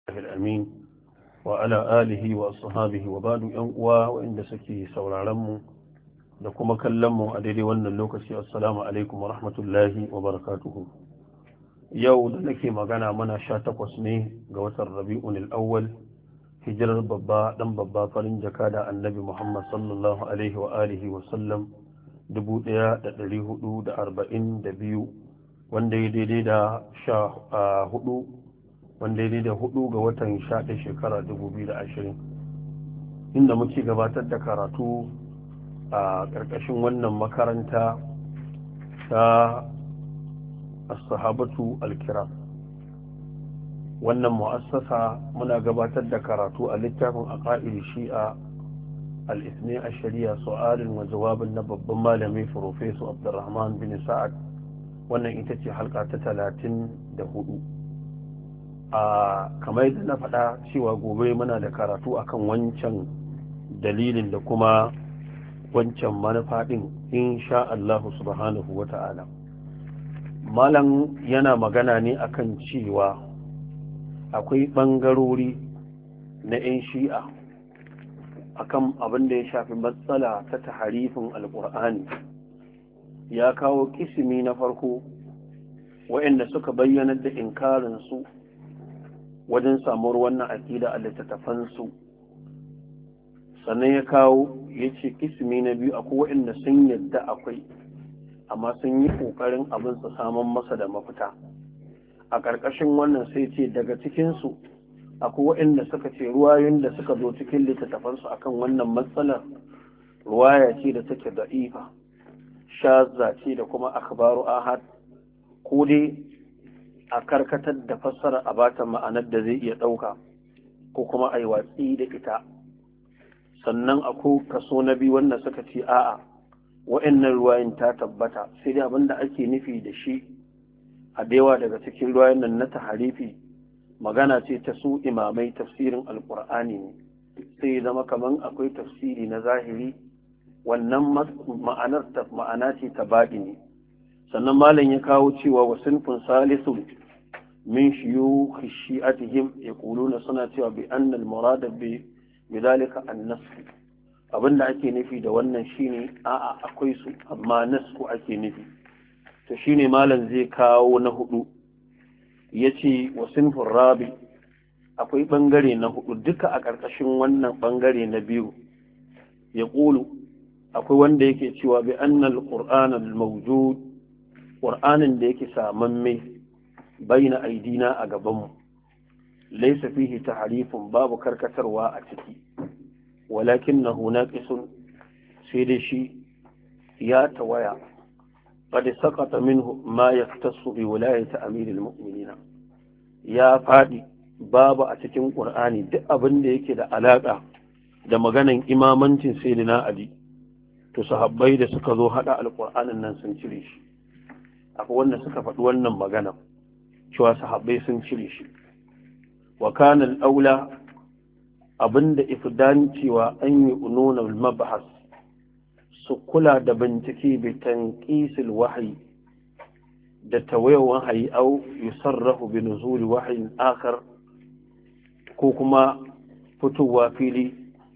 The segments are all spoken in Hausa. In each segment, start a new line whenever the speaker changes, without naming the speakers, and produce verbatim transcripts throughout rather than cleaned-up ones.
الأمين وعلى آله وأصحابه وبعد أنقوى وإن سكي سورارمو لكم كلموا أدري وأن اللوكسي السلام عليكم ورحمة الله وبركاته يوم لكي مغانا منا شاتق وسني قوة الربيع الأول hijirar babba dan babba farin jaka da annabi Muhammad sallallahu alaihi wa alihi wa sallam dubu ɗaya da ɗari hudu da arba'in da biyu wanda ya daidai da sha hudu wanda ya daidai da hudu ga watan sha ɗaya shekara dubu biyu da ashirin inda muke gabatar da karatu a ƙarƙashin wannan makaranta ta as-sahabatu al-kiram. wannan mu'assasa muna gabatar da karatu a littafin aqaid shi'a al-ithni ash-shari'a su'alun wa jawabin na babban malami Professor Abdulrahman bin Sa'ad. wannan ita ce halka ta talatin da hudu. a kamar yadda na faɗa cewa gobe muna da karatu akan wancan dalilin da kuma wancan manufa din insha Allah subhanahu wata'ala. malam yana magana ne akan cewa akwai ɓangarori na 'yan shi'a akan abin da ya shafi matsala ta taharifin alƙur'ani. ya kawo kisimi na farko waɗanda suka bayyana da inkarinsu wajen samuwar wannan aƙida a littattafansu, sannan ya kawo ya ce kisimi na biyu akwai waɗanda sun yadda akwai amma sun yi ƙoƙarin abin su samun masa da mafita. a ƙarƙashin wannan sai ce daga cikinsu akwai waɗanda suka ce ruwayoyin da suka zo cikin littattafansu akan wannan matsalar ruwaya ce da take da'ifa, shazza ce da kuma akhbaru ahad, ko dai a karkatar da fassara a bata ma'anar da zai iya ɗauka ko kuma a yi watsi da ita. sannan akwai kaso na biyu wanda suka ce a'a waɗannan ruwayoyin ta tabbata, sai dai abin da ake nufi da shi a yawa daga cikin ruwayan nan na taharifi magana ce ta su imamai tafsirin alkur'ani ne, sai zama kaman akwai tafsiri na zahiri wannan ma'anar ta ma'ana ce ta baɗi ne. sannan malam ya kawo cewa wa sinfun salisu min shuyukh shi'atihim yaquluna suna cewa bi anna al-murad bi bidalika an-nasr, abinda ake nufi da wannan shine a'a akwai su amma nasku ake nufi. to shine malam zai kawo na hudu yace wa sinfur rabi, akwai bangare na hudu duka a ƙarƙashin wannan bangare na biyu. ya ƙulu akwai wanda yake cewa bi annal qur'an al mawjud, qur'anin da yake samamme baina aidina a gaban mu laysa fihi tahrifun, babu karkatarwa a ciki, walakinahu naqisun, sai dai shi ya tawaya قد سقط منه ما يختص بولاية أمير المؤمنين. يا فادي بابا أتكين قرآني دي أبن دي كده علاقة da maganan imamancin sayyidina Ali, to sahabbai da suka zo hada alqur'anin nan sun cire shi. akwai wanda suka faɗi wannan magana cewa sahabbai sun cire shi. wa kana al-aula abinda ifdan cewa an yi ununa al-mabhas su kula da bincike bi tanqisil wahyi da tawayar wahayi au yusarrahu bi nuzuli wahyin akhar, ko kuma fitowa fili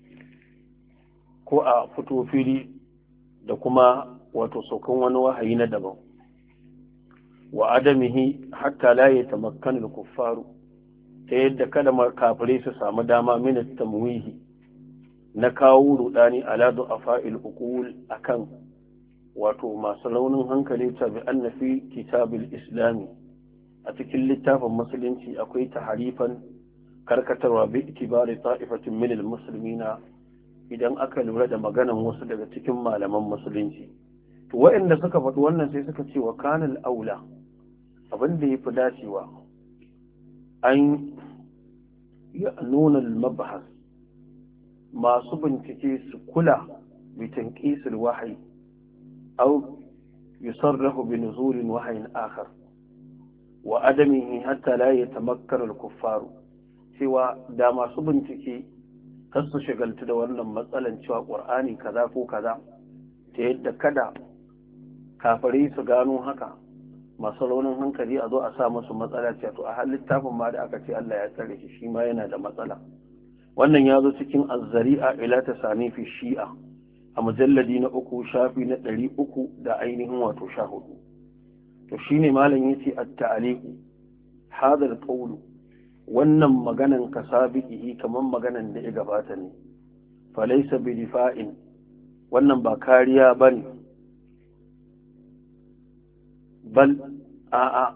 ko a fito fili da kuma wato saukan wani wahayi na daban. wa adamihi hatta la yatamakkanu al-kuffaru, ta yadda kada kafirai su samu dama min at-tamwihi na kawo rudani ala du'afa'il uqul akan wato masu launin hankali. ta bi anna fi kitabil islami, a cikin littafin musulunci akwai taharifan karkatarwa bi itibari ta'ifatin min almuslimina, idan aka lura da maganan wasu daga cikin malaman musulunci. to waɗanda suka faɗi wannan sai suka ce wa kanal aula, abin da yafi dacewa an ya nuna al-mabhas, masu bincike su kula bi tanqisil wahyi aw yusarrahu bi nuzul wahyin akhar wa adamihi hatta la yatamakkar al-kuffar, cewa da masu bincike kar su shagaltu da wannan matsalan cewa qur'ani kaza ko kaza, ta yadda kada kafare su gano haka masu raunin hankali a zo a sa musu matsala ce to a har littafin ma da aka ce Allah ya tsare shi shi ma yana da matsala. Wannan ya zo cikin azzari'a ila tasanifi shi'a a mujalladi na uku shafi na ɗari uku da ainihin wato sha hudu. To shine malam yace at-ta'liqu hadha al-qawl wannan maganan kasabihi kaman maganan da ya gabata ne fa laysa bi difa'in wannan ba kariya bane bal a'a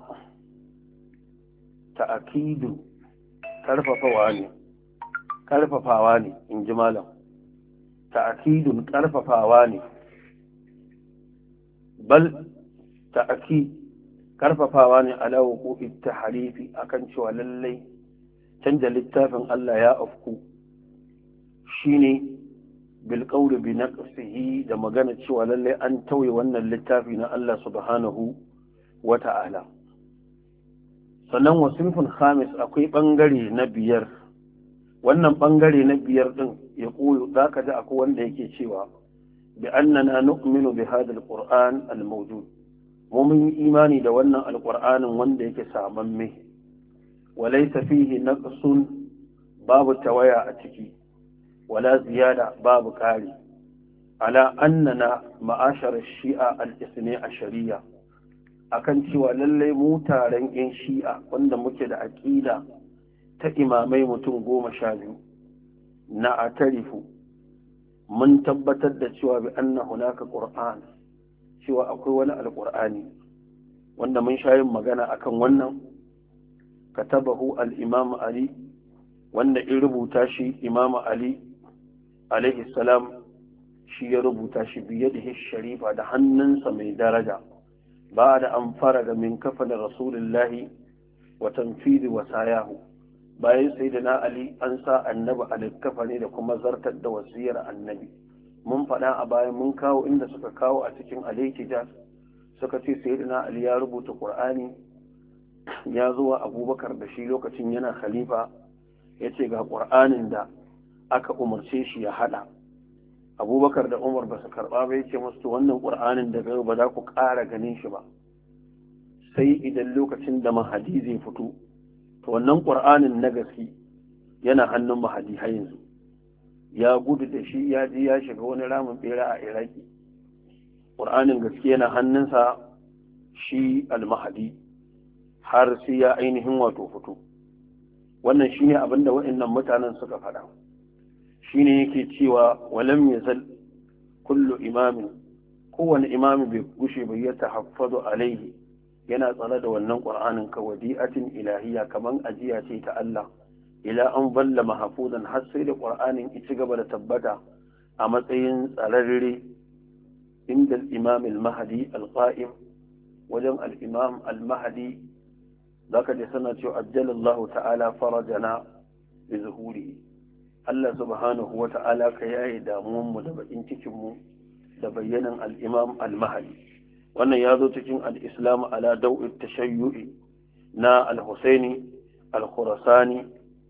ta'kidu karfafawa ne karfafawa ne in ji malam ta'kidun karfafawa ne bal ta'kid karfafawa ne ala wuqu'i tahrifi akan cewa lallai canja littafin Allah ya afku shine bil qawli bi naqsihi da magana cewa lallai an tauye wannan littafi na Allah subhanahu wa ta'ala. Sannan wasifin khamis akwai bangare na biyar, wannan bangare na biyar din ya koyo zaka ji akwai wanda yake cewa bi annana nu'minu bi hadha al-qur'an al-mawjud mu mun imani da wannan alqur'anin wanda yake samamme walaysa fihi naqsun babu tawaya a ciki wala ziyada babu kari ala annana ma'ashar shi'a al-ithni ashariya akan cewa lallai mu taron yan shi'a wanda muke da aqida ta imamai mutum goma sha biyu na atarifu mun tabbatar da cewa bi anna hunaka qur'an cewa akwai wani alqur'ani wanda mun sha yin magana akan wannan katabahu al-imam ali wanda in rubuta shi imam ali alaihi salam shi ya rubuta shi biyadihi sharifa da hannunsa mai daraja ba da an fara da min kafana rasulullahi wa tanfidi wasayahu bayan sai da na ali an sa annabi alkafa ne da kuma zartar da wasiyar annabi mun faɗa a bayan mun kawo inda suka kawo a cikin alaikija suka ce sai da na ali ya rubuta qur'ani ya zuwa abubakar da shi lokacin yana khalifa ya ce ga qur'anin da aka umarce shi ya hada abubakar da umar ba su karɓa ba ya ce musu wannan qur'anin daga ba za ku ƙara ganin shi ba sai idan lokacin da mahadi zai fito to wannan ƙur'anin na gaske yana hannun mahadi har yanzu ya gudu da shi ya ji ya shiga wani ramin bera a iraki ƙur'anin gaske yana hannunsa shi almahadi har sai ya ainihin wato fito wannan shine abin da waɗannan mutanen suka faɗa shine yake cewa walam yazal kullu imamin kowane imami bai gushe bai ya tahaffazu alaihi yana tsare da wannan ƙur'anin ka wadi'atin ilahiyya kaman ajiya ce ta Allah ila an balla mahfuzan har sai da ƙur'anin ya ci gaba da tabbata a matsayin tsararre inda al-imam al-mahdi al-qa'im wajen al-imam al-mahdi zaka ji sana cewa ajjalallahu ta'ala farajana bi zuhuri Allah subhanahu wa ta'ala ka yaye damuwan mu da bakin cikin mu da bayyanan al-imam al-mahdi wannan ya zo cikin al'islamu ala dau'in tashayyu'i na al-husaini al-khurasani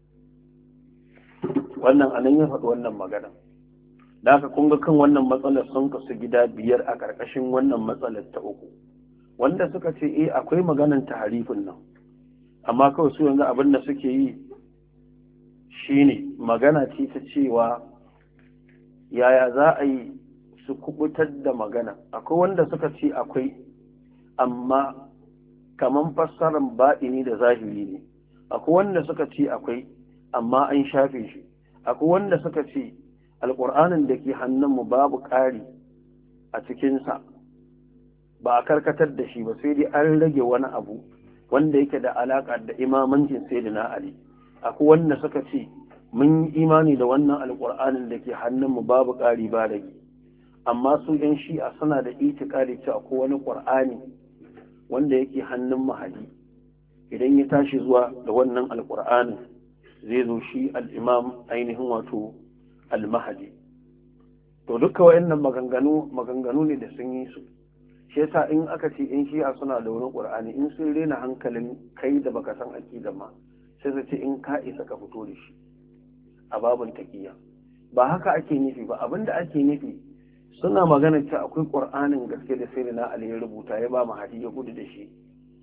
wannan anan ya faɗi wannan magana da aka kunga kan wannan matsalar sun kasu gida biyar a ƙarƙashin wannan matsalar ta uku wanda suka ce eh akwai maganan taharifin nan amma kawai su yanzu abin da suke yi shine magana ce ta cewa yaya za a yi su kubutar da magana akwai wanda suka ce akwai amma kaman fassarar baɗini da zahiri ne akwai wanda suka ce akwai amma an shafe shi akwai wanda suka ce alƙur'anin da ke hannunmu babu ƙari a cikinsa ba a karkatar da shi ba sai dai an rage wani abu wanda yake da alaƙa da imamancin sayyidina ali akwai wanda suka ce mun yi imani da wannan alƙur'anin da ke hannunmu babu ƙari ba rage amma su yan shi'a suna da itikadi cewa ko wani qur'ani wanda yake hannun mahadi idan ya tashi zuwa da wannan alqur'ani zai zo shi al-imam ainihin wato al-mahdi to duka wayannan maganganu maganganu ne da sun yi su shi yasa in aka ce in shi'a suna da wani qur'ani in sun rena hankalin kai da baka san aqida ma sai su ce in ka isa ka fito da shi a babun taqiyya ba haka ake nufi ba abinda ake nufi suna magana cewa akwai ƙur'anin gaske da sai na Ali ya rubuta ya ba mahadi ya gudu da shi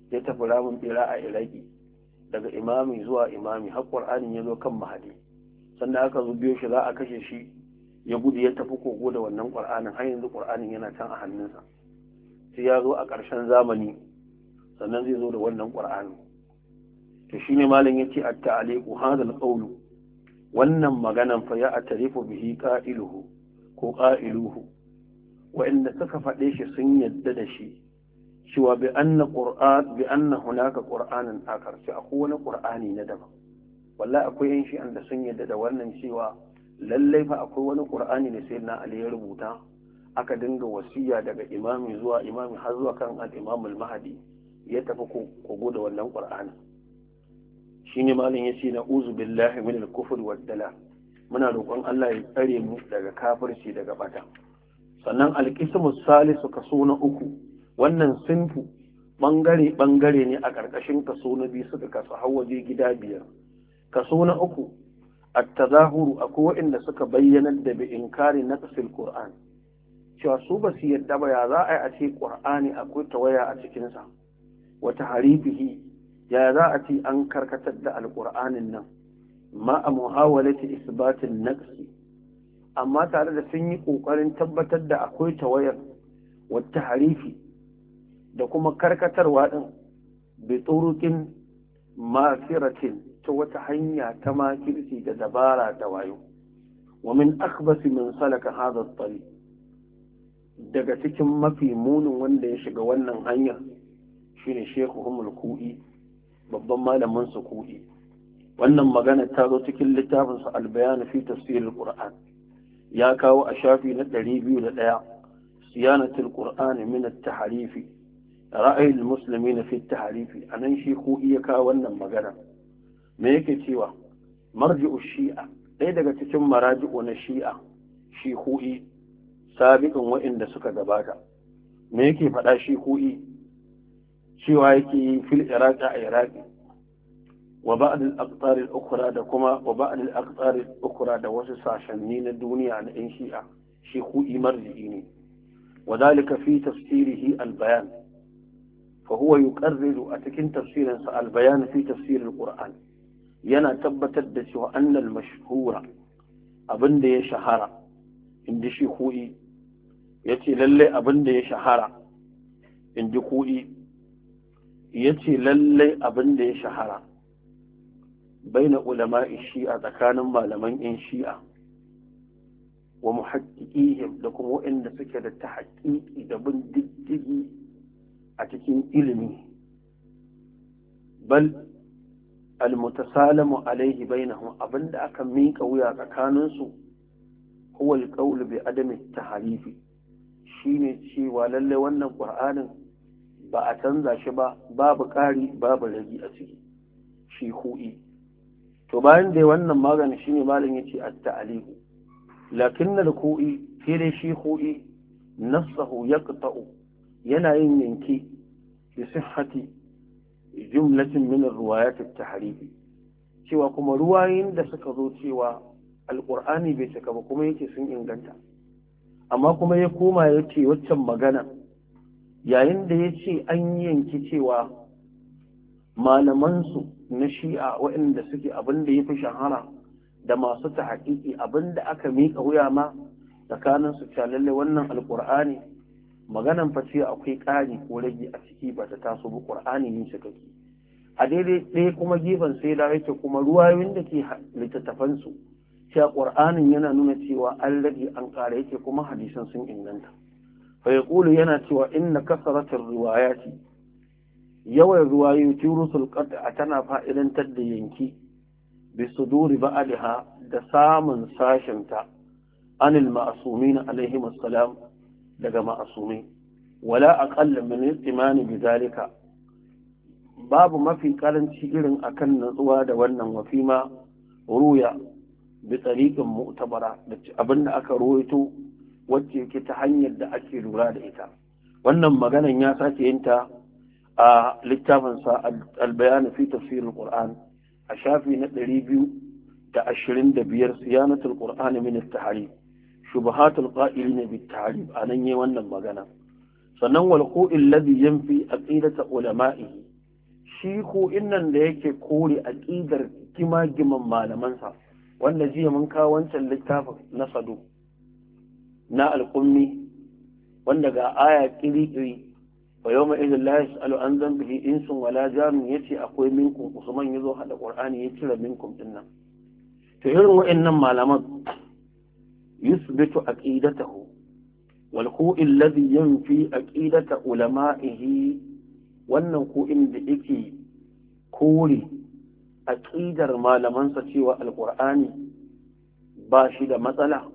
ya tafi ramin bera a iraki daga imami zuwa imami har qur'anin ya zo kan mahadi sannan aka zo biyo shi za a kashe shi ya gudu ya tafi kogo da wannan qur'anin har yanzu qur'anin yana can a hannunsa sai ya zo a ƙarshen zamani sannan zai zo da wannan qur'ani to shine malam yace at-ta'liqu hadha al-qawl wannan maganan fa ya atarifu bihi qa'iluhu ko qa'iluhu wa'inda suka faɗe shi sun yadda da shi cewa bi anna qur'an bi anna hunaka qur'anan akar sai akwai wani qur'ani na daban wallahi akwai yin shi anda sun yadda da wannan cewa lallai fa akwai wani qur'ani ne sai na ali ya rubuta aka dinga wasiya daga imami zuwa imami har zuwa kan al-imam al-mahdi ya tafi kogo da wannan qur'ani shine malin yace na uzu billahi min al-kufr wad-dalal muna roƙon Allah ya tsare mu daga kafirci daga bata sannan al-qismu salisu kaso na uku wannan sinfu bangare bangare ne a ƙarƙashin kaso na biyu suka kasu hawaje gida biyar kaso na uku at-tazahuru akwai waɗanda suka bayyana da bi inkari naqsil qur'an cewa su ba su yadda ba ya za a yi a ce qur'ani akwai tawaya a cikin sa wata harifihi ya za a ce an karkatar da alqur'anin nan ma a muhawalati isbatin naqsi amma tare da sun yi kokarin tabbatar da akwai tawayar wata harifi da kuma karkatarwa din bi turukin mafiratin ta wata hanya ta makirci da dabara da wayo wa min akhbasi min salaka hadha at-tariq daga cikin mafi munin wanda ya shiga wannan hanya shine Sheikhuhum al-Ku'i babban malamin su Ku'i wannan magana ta zo cikin littafin sa al-Bayan fi tafsir al-Qur'an ya kawo a shafi na ɗari biyu da ɗaya siyanatul Qur'an min at-tahrif ra'ayi al-muslimin fi at-tahrif anan shi Ku'i ya kawo wannan magana me yake cewa marji'u shi'a ɗaya daga cikin maraji'u na shi'a shi Ku'i sabiqin wa'inda suka gabata me yake faɗa shi Ku'i cewa yake fil iraq a iraqi wa ba'd al-aqtar al-ukhra da kuma wa ba'd al-aqtar al-ukhra da wasu sashanni na duniya na ɗan shi'a shi Ku'i marji'i ne wadalika fi tafsirihi al-bayan fa huwa yuqarriru a cikin tafsirin sa al-bayan fi tafsir al-qur'an yana tabbatar da cewa annal mashhura abinda ya shahara inda shi Ku'i yace lalle abinda ya shahara inda Ku'i yace lalle abinda ya shahara baina ulama'i shi'a tsakanin malaman yan shi'a wa muhaqqiqihim da kuma waɗanda suke da tahqiqi da bin diddigi a cikin ilimi bal al-mutasalamu alaihi bainahum abinda aka mika wuya tsakanin su huwa al-qawl bi adami at-tahrif shine cewa lalle wannan qur'anin ba a canza shi ba babu ƙari babu ragi a ciki shi Ku'i to bayan da wannan magana shine malam yace at-ta'liq lakinna al-Ku'i sai dai shi Ku'i nafsuhu yaqta'u yana yin yanki bi sihhati jumlatin min ar-riwayat at-tahrif cewa kuma ruwayoyin da suka zo cewa al-Qur'ani bai cika ba kuma yake sun inganta amma kuma ya koma yace waccan magana yayin da yace an yanki cewa malaman su na Shi'a waɗanda suke abin da yafi shahara da masu tahqiqi abin da aka mika wuya ma tsakanin su cewa lalle wannan al-Qur'ani maganan fa ce akwai ƙari ko rage a ciki ba ta taso ba Qur'ani ne shi kake a daidai ɗaya kuma gefen sai da yake kuma ruwayoyin da ke littattafan su cewa Qur'anin yana nuna cewa an rage an ƙara yake kuma hadisan sun inganta fa yaqulu yana cewa inna kasratar riwayati yawan ruwayoyi turusul qat'a tana fa'idantar da yanki bi suduri ba'daha da samun sashin ta anil ma'sumin alaihim assalam daga ma'asumi wala aqalla min istimani bizalika babu mafi karanci irin akan natsuwa da wannan wafima ruya bi tariqin mu'tabara da abinda aka ruwaito wacce yake ta hanyar da ake lura da ita wannan maganan ya sake yin ta a littafin sa al-bayan fi tafsir al-Qur'an a shafi na ɗari biyu da ashirin da biyar siyanatul Qur'an min at-tahrif shubahatul qa'ilina bit-ta'rif anan yayin wannan magana sannan wal qa'il ladhi yanfi aqidata ulama'i shi ko innan da yake kore aqidar gimagiman malamansa wanda jiya mun kawo wancan littafin na sadu na alƙummi wanda ga aya kiri-kiri wa yau mai izin layas alu an zan bihi insun wala jamin ya ce akwai minkum usman ya zo haɗa ƙwar'ani ya cire minkum ɗin nan to irin wa'annan malaman yusbitu aqidatahu wal qu'il ladhi yanfi aqidata ulama'ihi wannan ku'in da yake kore aqidar malamansa cewa alqur'ani ba shi da matsala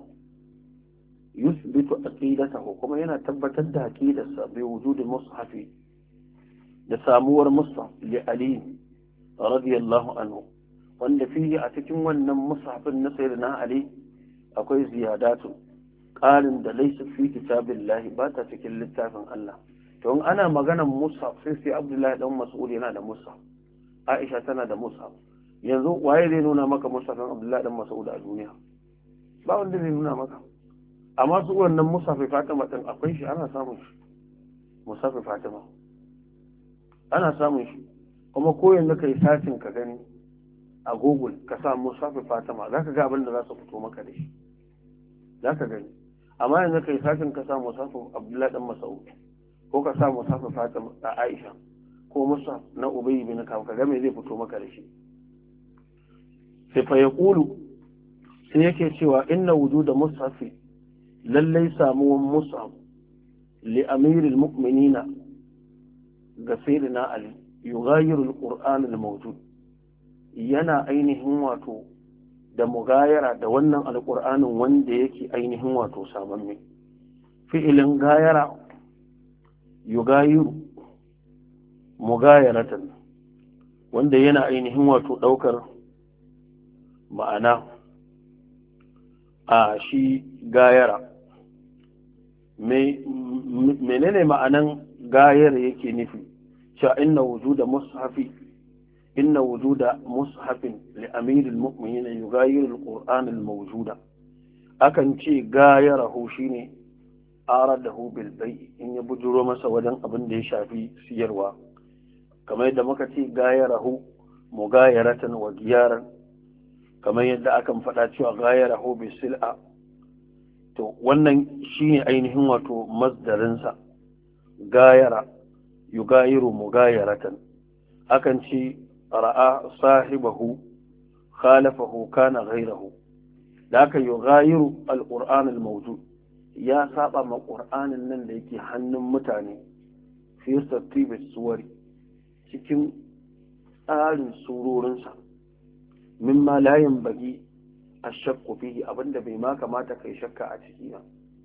yusbitu aqidatahu kuma yana tabbatar da aqidarsa bi wujudi mushafi da samuwar mushaf li ali radiyallahu anhu wanda fiye a cikin wannan mushafin na sayyidina ali akwai ziyadatu ƙarin da laysa fi kitabillahi ba ta cikin littafin Allah to in ana maganar mushaf sai sai Abdullahi dan Mas'ud yana da mushaf Aisha tana da mushaf yanzu waye zai nuna maka mushafin Abdullahi dan Mas'ud a duniya ba wanda zai nuna maka amma su wannan musafi Fatima din akwai shi ana samun shi musafi Fatima ana samun shi kuma ko yanzu kai sacin ka gani a Google ka sa musafi Fatima zaka ga abin da za su fito maka da shi zaka gani amma yanzu kai sacin ka sa musafi Abdullahi dan Mas'ud ko ka sa musafi Fatima da Aisha ko musaf na Ubay bin Ka'ab ka ga me zai fito maka da shi sai fa yaqulu sai yake cewa inna wujuda mushafi lallai samuwan mus'ab li amiril mu'minina ga sayyidina ali yughayiru alquran almawjud yana ainihin wato da mugayara da wannan alqur'anin wanda yake ainihin wato samamme fi'ilin gayara yugayiru mugayaratan wanda yana ainihin wato daukar ma'ana a shi gayara menene ma'anan gayar yake nufi cewa inna wujuda mushafi inna wujuda mushafin li amiril mu'minin yugayiru alquran almawjuda akan ce gayarahu shine aradahu bil bay in ya bujuro masa wajen abin da ya shafi siyarwa kamar yadda muka ce gayarahu mugayaratan wa giyaran kamar yadda akan faɗa cewa gayarahu bi sil'a to wannan shine ainihin wato masdarinsa gayara yugayiru mugayaratan akan ce ra'a sahibahu khalafahu kana ghayrahu da aka yugayiru alquran almawjud ya saba ma qur'anin nan da yake hannun mutane fi tartibi suwari cikin tsarin surorinsa mimma la yanbaghi ashakku fihi abinda bai ma kamata kai shakka a ciki ba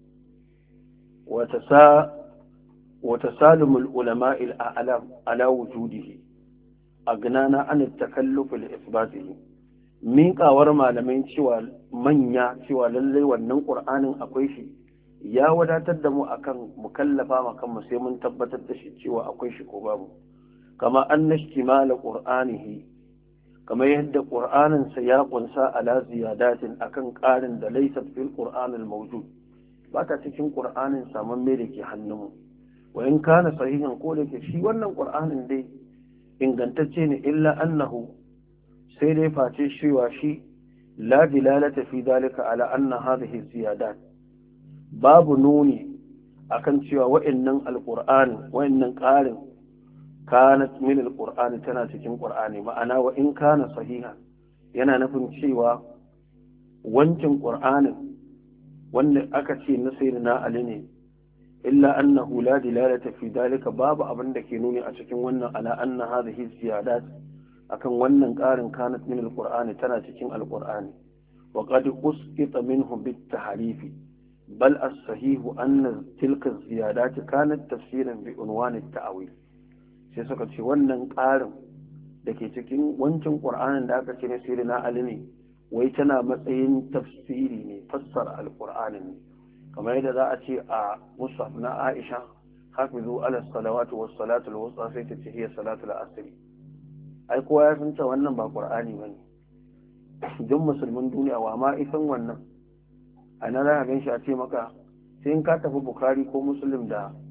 wata sa wata salimul ulama'i al'alam ala wujudihi agnana an takalluf li isbatihi miƙawar malamai cewa manya cewa lallai wannan qur'anin akwai shi ya wadatar da mu akan mukallafa makan mu sai mun tabbatar da shi cewa akwai shi ko babu kama annashtimal qur'anihi kamar yadda ƙur'aninsa ya ƙunsa ala ziyadatin akan ƙarin da laisa fil ƙur'anil mawjud ba ta cikin ƙur'anin saman me da ke hannunmu wa in kana sahihan ko da ke shi wannan ƙur'anin dai ingantacce ne illa annahu sai dai face cewa shi la dilalata fi dalika ala anna hadhihi ziyadat babu nuni akan cewa wa'annan alqur'ani wa'annan ƙarin kanat min alqur'ani tana cikin qur'ani ma'ana wa in kana sahiha yana nufin cewa wancan qur'anin wanda aka ce na sayyidina ali ne illa annahu la dilalata fi dalika babu abin da ke nuni a cikin wannan ala anna hadhihi ziyadat akan wannan karin kanat min alqur'ani tana cikin alqur'ani wa qad usqita minhu bit tahrif bal as-sahih anna tilka az-ziyadat kanat tafsiran bi unwan at-ta'wil sai suka ce wannan ƙarin da ke cikin wancan ƙur'anin da aka ce na sirri na ali ne wai tana matsayin tafsiri ne fassara alƙur'anin ne kamar yadda za a ce a musaf na aisha hafizu ala salawatu was salatu al wusta sai ta ce hiya salatu al asr ai kowa ya san cewa wannan ba ƙur'ani bane duk musulmin duniya wa ma isan wannan ana za ka ganshi a ce maka sai in ka tafi bukhari ko muslim da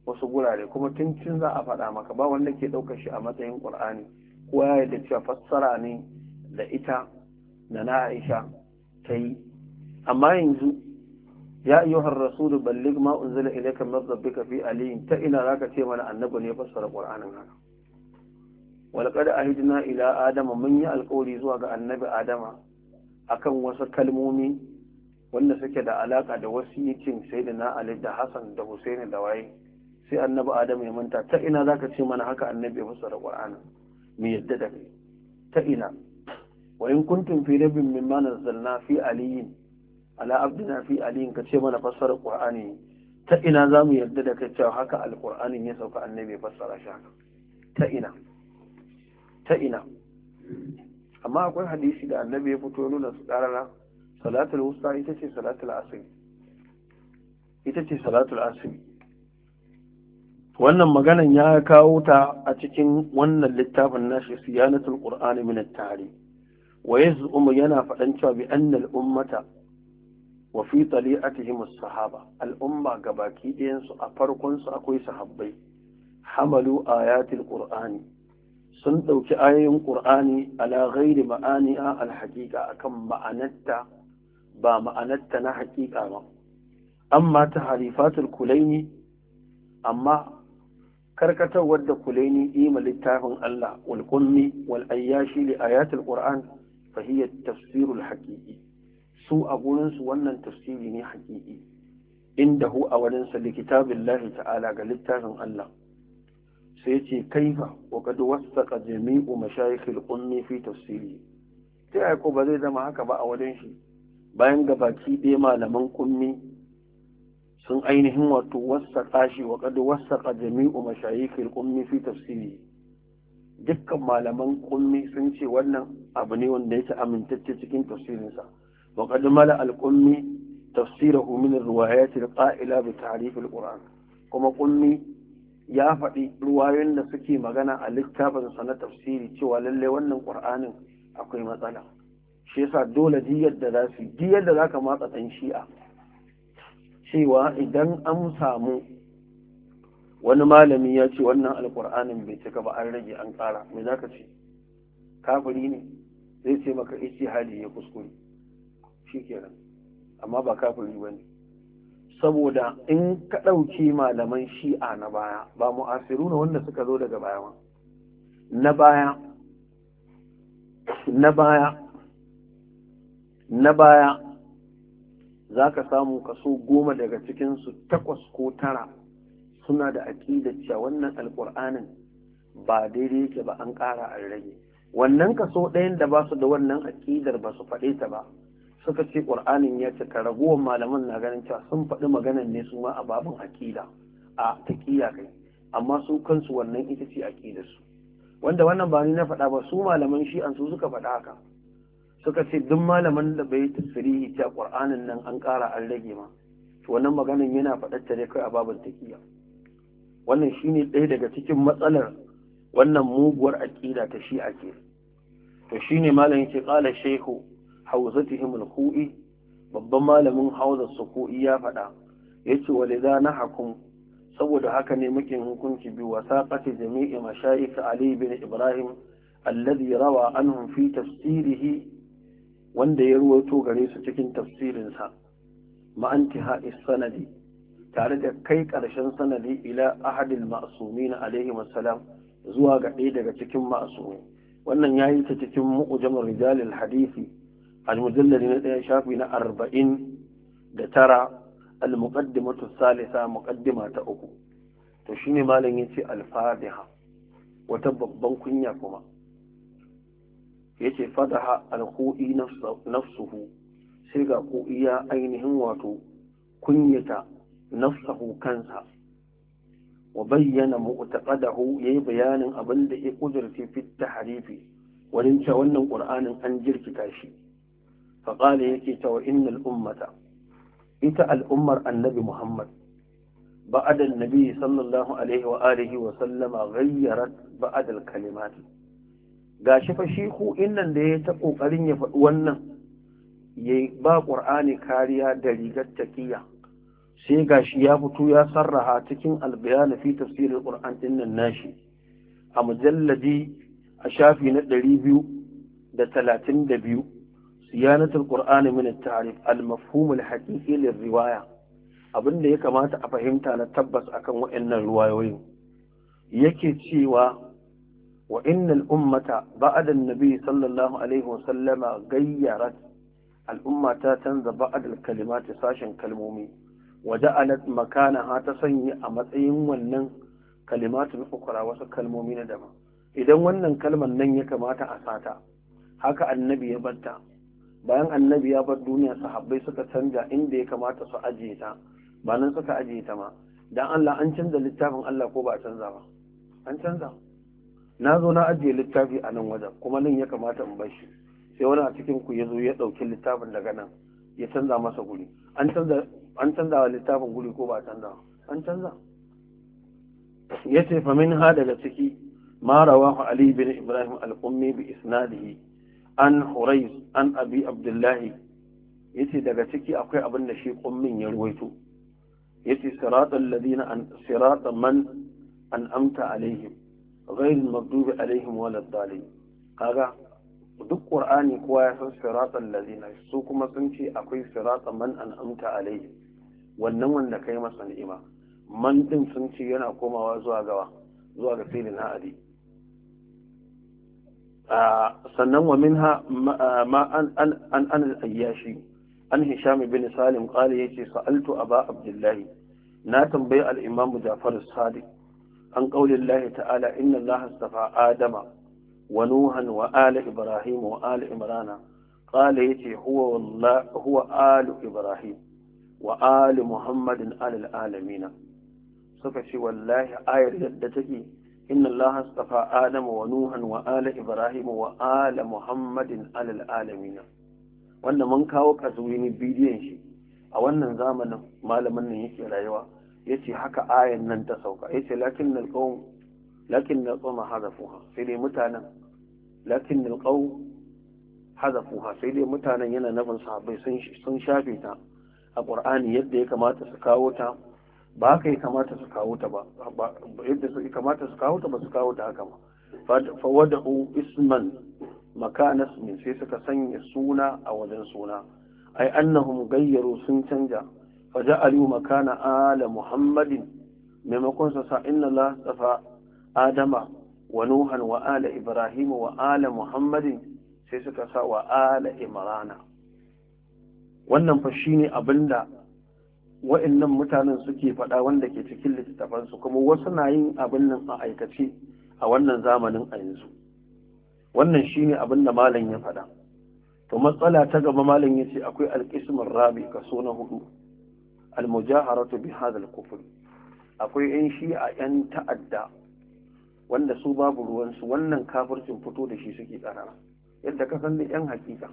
wasu gurare kuma tun cin za a faɗa maka ba wanda ke ɗaukar shi a matsayin ƙur'ani ko ya yarda cewa fassara ne da ita da na Aisha ta yi amma yanzu ya ayyuhar rasulu balligh ma unzila ilayka min rabbika fi aliyin ta ina zaka ce mana annabi ne fassara ƙur'anin haka walqad ahidna ila adama mun yi alƙawari zuwa ga annabi adama akan wasu kalmomi wanda suke da alaka da wasiyicin sayyidina Ali da Hassan da Husaini da waye sai annabi Adamu ya manta ta ina zaka ce mana haka annabi ya fassara Qur'ani me yadda da kai ta ina wa in kuntum fi rabbin mimma nazzalna fi aliyin ala abdina fi aliyin ka ce mana fassara Qur'ani ta ina zamu yadda da kai cewa haka alqur'anin ya sauka annabi ya fassara shi haka ta ina ta ina amma akwai hadisi da annabi ya fito nuna su karara salatul wusta ita ce salatul asr ita ce salatul asr wannan maganan ya kawo ta a cikin wannan littafin nashi siyanatul qur'ani min at-tarikh wa yaz'umu yana fadan cewa bi anna al-ummata wa fi tali'atihim as-sahaba al-umma gabaki ɗayan su a farkon su akwai sahabbai hamalu ayatil qur'ani sun dauki ayoyin qur'ani ala ghairi ma'aniha al-haqiqa akan ma'anarta ba ma'anarta na haƙiƙa ba amma ta harifatul kulaini amma karkatarwar da kulaini ima littafin Allah wal qummi wal ayyashi li ayatul qur'an fa hiya tafsirul haqiqi su a gurin su wannan tafsiri ne haqiqi indahu a wajen sa likitabillahi ta'ala ga littafin Allah sai yace kaifa wa qad wasaqa jami'u mashayikhil ummi fi tafsiri sai ai ko ba zai zama haka ba a wajen shi bayan gabaki ɗaya malaman kummi sun ainihin wato wasaƙa shi wa ƙadu wasaƙa jami'u mashayikil kummi fi tafsiri dukkan malaman kummi sun ce wannan abu ne wanda yake amintacce cikin tafsirinsa wa ƙadu mala al-kummi tafsirahu min riwayati al-qa'ila bi ta'rif al-qur'an kuma kummi ya faɗi ruwayoyin da suke magana a littafin sa na tafsiri cewa lalle wannan qur'anin akwai matsala shi yasa dole diyar da za su diyar da za ka matsa ɗan shi'a cewa idan an samu wani malami ya ce wannan alƙur'anin bai cika ba an rage an ƙara me za ka ce kafiri ne zai ce maka ijtihadi ya kuskure shi kenan amma ba kafiri ba ne saboda in ka ɗauki malaman shi'a na baya ba mu'asiru na wanda suka zo daga baya ma na baya na baya na baya za ka samu kaso goma daga cikinsu takwas ko tara suna da aƙidar cewa wannan alƙur'anin ba daidai yake ba an ƙara an rage wannan kaso ɗayan da ba su da wannan aƙidar ba su faɗe ta ba suka ce ƙur'anin ya cika ragowar malaman na ganin cewa sun faɗi maganan ne su ma a babin aƙida a taƙiya kai amma su kansu wannan ita ce aƙidarsu wanda wannan ba ni na faɗa ba su malaman shi'an su suka faɗa haka suka ce duk malaman da bai tasirihi ta ƙur'anin nan an ƙara an rage ma to wannan maganin yana faɗar ta dai kai a babin taqiya wannan shine ɗaya daga cikin matsalar wannan muguwar aqida ta shi'a ke to shine malamin yake qala shaykhu hawzatihim al-khu'i babban malamin hawzar suku'i ya faɗa yace walidha nahakum saboda haka ne muke hukunci bi wasaqati jami'i mashayikh ali bin ibrahim alladhi rawa anhum fi tafsirihi wanda ya ruwato gare su cikin tafsirinsa ma'antiha sanadi tare da kai ƙarshen sanadi ila ahadil ma'sumin alaihi wassalam zuwa ga ɗaya daga cikin ma'sumi wannan yayi ta cikin mu'jamul rijalil hadisi al-mujallad na ɗaya shafi na arba'in da tara al-muqaddimatu salisa muqaddima ta uku to shine malam yace al-fatiha wata babban kunya kuma yace fataha al-khu'i nafsuhu sai ga khu'i ya ainihin wato kunyata nafsuhu kansa wa bayyana mu'taqadahu yayi bayanin abin da ya kudurce fi tahrifi wurin cewa wannan qur'anin an jirkita shi fa qala yake cewa innal ummata ita al'ummar annabi muhammad ba'da an-nabi sallallahu alaihi wa alihi wa sallama ghayyarat ba'da al-kalimat gashi fa shi ku innan da ya ta kokarin ya faɗi wannan yayi ba qur'ani kariya da rigar taqiya sai gashi ya fito ya sarraha cikin albayani fi tafsirin Qur'an dinnan nashi a mujalladi a shafi na ɗari biyu da talatin da biyu siyanatul Qur'ani min at-ta'rif al-mafhum al-haqiqi lir-riwaya abinda ya kamata a fahimta na tabbas akan waɗannan riwayoyin yake cewa wa innal ummata ba'da an-nabi sallallahu alaihi wa sallama gayyarat al-umma ta canza ba'da al-kalimati sashin kalmomi waja'alat makanaha ta sanya a matsayin wannan kalimatun ukra wasu kalmomi na daban idan wannan kalmar nan ya kamata a sata haka annabi ya barta bayan annabi ya bar duniya sahabbai suka canja inda ya kamata su ajiye ta ba nan suka ajiye ta ma dan Allah an canza littafin Allah ko ba a canza ba an canza na zo na ajiye littafi a nan wajen kuma nan ya kamata in bar shi sai wani a cikin ku ya zo ya ɗauki littafin daga nan ya canza masa guri an canza an canza wa littafin guri ko ba a canza an canza ya ce fa min ha daga ciki ma rawahu Ali bin Ibrahim al-Qummi bi isnadihi an Hurais an Abi Abdullahi yace daga ciki akwai abin da shi Qummin ya ruwaito yace siratal ladina an sirata man an'amta alaihim ghayr al-maghdubi alaihim waladdallin kaga duk Qur'ani kowa ya san siratal ladina su kuma sun ce akwai sirata man an'amta alaihim wannan wanda kai masa ni'ima man din sun ce yana komawa zuwa gawa zuwa ga filin ha'adi sannan wa minha ma an an an al-ayyashi an hisham bin salim qala yace sa'altu aba abdullahi na tambayi al-imam Ja'far as-Sadiq an qaulillahi ta'ala inna allaha astafa adama wa nuhan wa ala ibrahim wa ala imrana qala yace huwa wallahi huwa alu ibrahim wa ali muhammadin alal alamina suka ce wallahi ayar yadda take inna allaha astafa adama wa nuhan wa ala ibrahim wa ala muhammadin alal alamina wanda mun kawo kazuwini bidiyon shi a wannan zamanin malamin nan yake rayuwa yace haka ayar nan ta sauka yace lakin alqawm lakin alqawm hadafuha sai dai mutanen lakin alqawm hadafuha sai dai mutanen yana nufin sahabbai sun sun shafe ta a ƙur'ani yadda ya kamata su kawo ta ba haka ya kamata su kawo ta ba yadda su kamata su kawo ta ba su kawo ta haka ba fa wada'u isman makana ismin sai suka sanya suna a wajen suna ai annahum gayyaru sun canja fa ja'alu makana ala muhammadin maimakon sa sa inna la tafa adama wa nuhan wa ala ibrahim wa ala muhammadin sai suka sa wa ala imrana wannan fa shine abinda wa'annan mutanen suke faɗa wanda ke cikin littattafansu kuma wasu na yin abin nan a aikace a wannan zamanin a yanzu wannan shine abinda malam ya faɗa to matsala ta gaba malam yace akwai alqismur rabi kaso na hudu almujaharatu bi hadha alkufr akwai yan shi'a yan ta'adda wanda su babu ruwansu wannan kafircin fito da shi suke karara yadda ka san yan hakika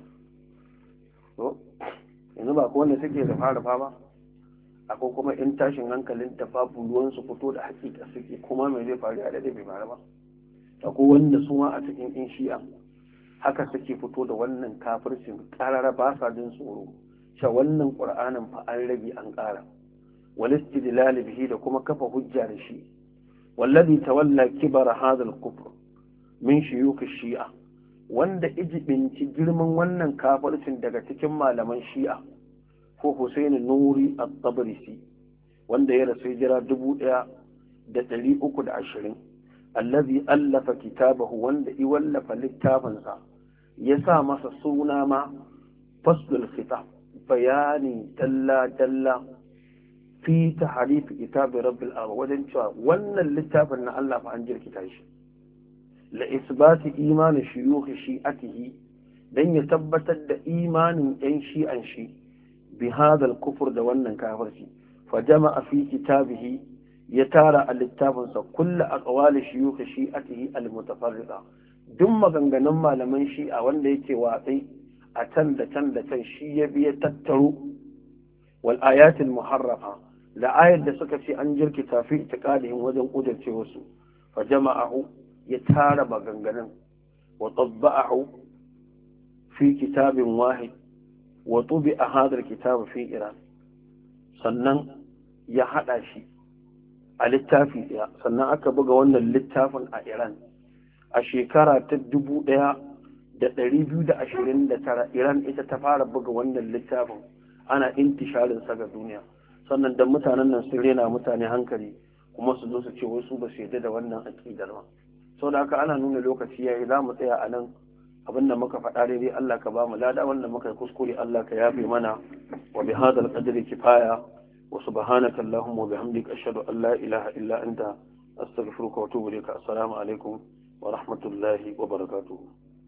yanzu ba wanda suke da fara ba akwai kuma in tashin hankalin ta babu ruwan su fito da hakika suke kuma mai zai faru a da bai faru ba akwai wanda su ma a cikin in shi'a haka suke fito da wannan kafircin karara ba sa jin tsoro sha wannan qur'anin fa an rage an kara wal istidlal bihi da kuma kafa hujja da shi wallazi tawalla kibara hadha al-kufr min shuyukh shi'a wanda ijibinci girman wannan kafircin daga cikin malaman shi'a ko Hussein Nuri at-Tabrisi wanda ya rasu jira dubu ɗaya da ɗari uku da ashirin allazi allafa kitabahu wanda i wallafa littafinsa ya sa masa suna ma faslul khitab bayani dalla dalla fi tahrif kitab rabbil alamin wajen cewa wannan littafin na Allah fa an jirkita shi la isbati imani shuyukh shi'atihi dan ya tabbatar da imanin yan shi'an shi bi hadha al-kufr da wannan kafirci fa jama'a fi kitabihi ya tara a littafinsa kullu aqwali shuyukh shi'atihi al-mutafarriqa duk maganganun malaman shi'a wanda yake watsai a can da can da can shi ya biya tattaro wal ayatul muharrafa da ayar da suka ce an jirkita fi itiqadihim wajen kudurce wasu fa jama'ahu ya tara maganganun wa tabba'ahu fi kitabin wahid wa tubi'a hadha al-kitab fi Iran sannan ya haɗa shi a littafi ɗaya, sannan aka buga wannan littafin a Iran a shekara ta dubu ɗaya da ɗari biyu da ashirin da tara. Iran ita ta fara buga wannan littafin, ana intisharin sa ga duniya. Sannan da mutanen nan sun rena mutane hankali kuma su zo su ce wasu ba su yarda da wannan aƙidar ba. Sau da haka ana nuna lokaci yayi, za mu tsaya a nan. abin da muka faɗa daidai Allah ka ba mu lada, wanda muka yi kuskure Allah ka yafe mana. wa bi hadal qadri kifaya wa subhanaka allahumma wa bihamdika ashhadu an la ilaha illa anta astaghfiruka wa atubu ilayka. Assalamu alaikum wa rahmatullahi wa barakatuh.